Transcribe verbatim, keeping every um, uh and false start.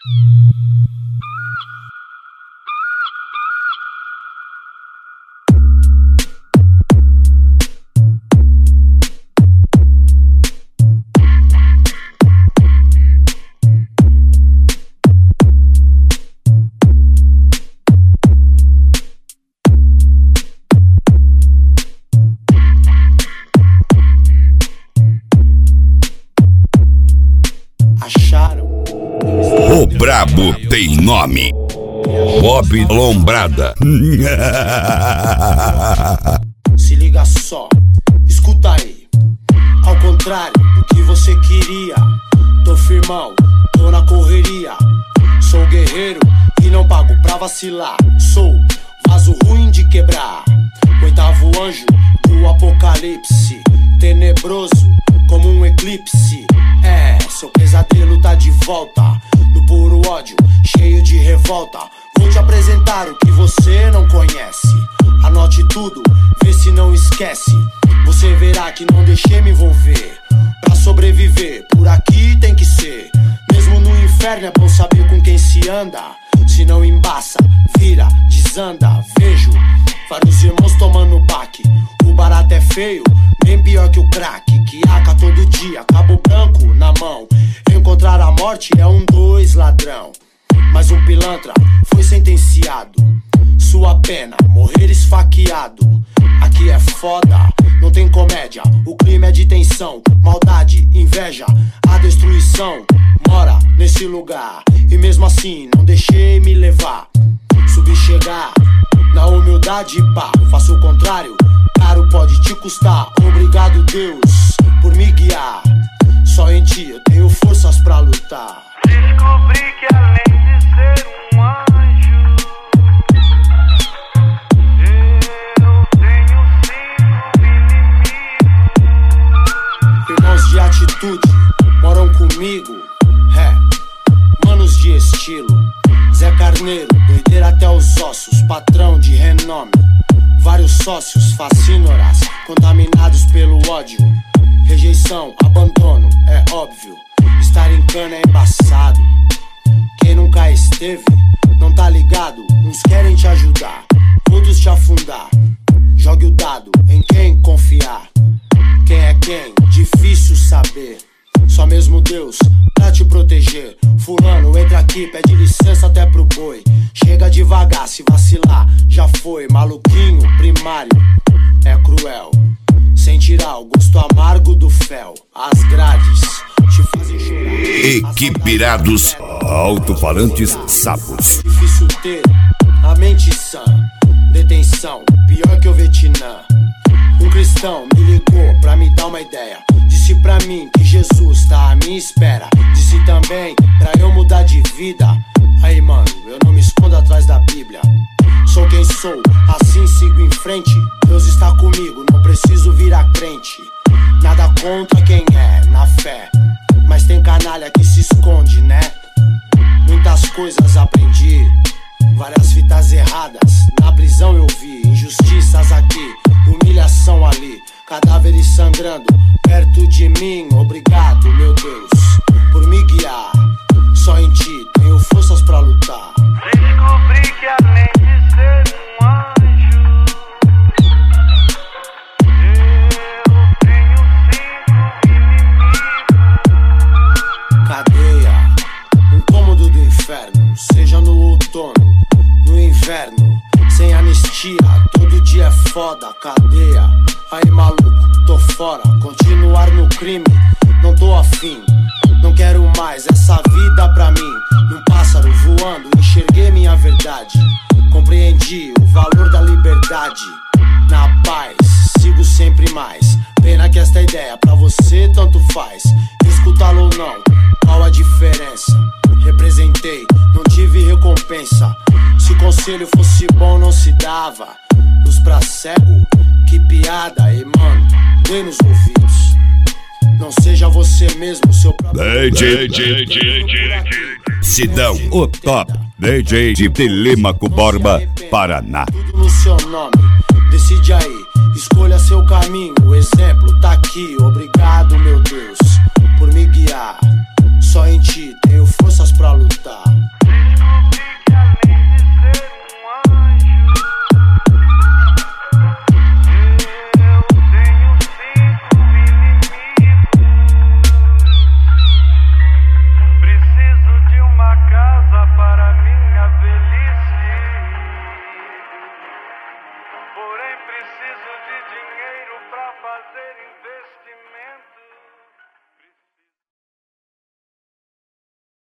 O brabo tem nome. Bob Lombrada. Se liga só, escuta aí. Ao contrário do que você queria, tô firmão, tô na correria. Sou guerreiro e não pago pra vacilar. Sou vaso ruim de quebrar, oitavo anjo do apocalipse, tenebroso como um eclipse. É, seu pesadelo tá de volta, no puro ódio, cheio de revolta. Vou te apresentar o que você não conhece. Anote tudo, vê se não esquece. Você verá que não deixei me envolver. Pra sobreviver, por aqui tem que ser. Mesmo no inferno é bom saber com quem se anda. Se não embaça, vira, desanda. Vejo vários irmãos tomando baque. O barato é feio, bem pior que o crack. Que aca todo dia, cabo branco na mão. Encontrar a morte é um dois ladrão. Mas um pilantra foi sentenciado. Sua pena, morrer esfaqueado. Aqui é foda, não tem comédia. O crime é de tensão, maldade, inveja. A destruição mora nesse lugar. E mesmo assim não deixei me levar. Subi chegar na humildade, pá. Faço o contrário, caro pode te custar. Obrigado Deus por me guiar. Só em ti eu tenho forças pra lutar. Descobri que além de ser um anjo, eu tenho cinco inimigos. Irmãos de atitude moram comigo. É, manos de estilo. Zé Carneiro, doideira até os ossos. Patrão de renome. Vários sócios, fascínoras, contaminados pelo ódio. Rejeição, abandono, é óbvio. Estar em cana é embaçado. Quem nunca esteve, não tá ligado. Uns querem te ajudar, outros te afundar. Jogue o dado em quem confiar. Quem é quem? Difícil saber. Só mesmo Deus pra te proteger. Fulano, entra aqui, pede licença até pro boi. Chega devagar, se vacilar, já foi. Maluquinho, primário, é cruel. Sem tirar o gosto amargo do fel. As grades te fazem chorar. Equipirados, alto-falantes sapos. Difícil ter a mente sã. Detenção, pior que o Vietnã. Um cristão me ligou pra me dar uma ideia. Disse pra mim que Jesus tá à minha espera. Disse também pra eu mudar de vida. Aí mano, eu não me escondo atrás da Bíblia. Sou quem sou, assim sigo em frente. Deus está comigo, não preciso virar crente. Nada contra quem é, na fé. Mas tem canalha que se esconde, né? Muitas coisas aprendi, várias fitas erradas. Na prisão eu vi injustiças aqui, humilhação ali, cadáveres sangrando perto de mim. Obrigado, meu Deus, por me guiar. Só em ti tenho forças pra lutar. Descobri que além de ser um anjo, eu tenho cinco inimigos. Cadeia, um cômodo do inferno. Seja no outono, no inverno. Sem anistia, todo dia é foda. Cadeia, aí maluco, tô fora. Continuar no crime, não tô afim. Não quero mais essa vida pra mim. Num pássaro voando, enxerguei minha verdade. Compreendi o valor da liberdade. Na paz, sigo sempre mais. Pena que esta ideia pra você tanto faz. Escutá-lo ou não, qual a diferença? Representei, não tive recompensa. Se conselho fosse bom não se dava. Luz pra cego, que piada. E mano, dê nos ouvidos. Não seja você mesmo, seu próprio. D J, D J, D J Sidão, o top D J de Telêmaco Borba, Paraná. Tudo no seu nome, decide aí, escolha seu caminho. O exemplo tá aqui, obrigado meu Deus por me guiar. Só em ti tenho forças pra lutar.